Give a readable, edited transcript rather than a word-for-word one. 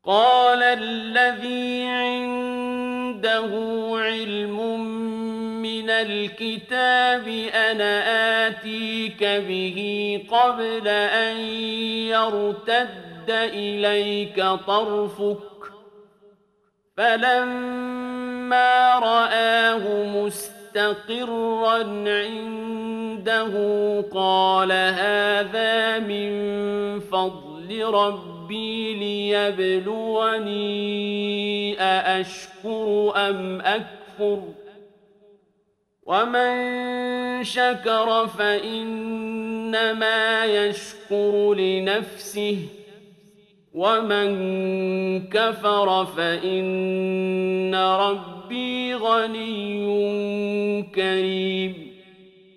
قال الذي عنده علم من الكتاب أنا آتيك به قبل أن يرتد إليك طرفك فلما رآه مستقرا عنده قال هذا من فضل ربي ليبلوني أأشكر أم أكفر ومن شكر فإنما يشكر لنفسه ومن كفر فإن ربي غني كريم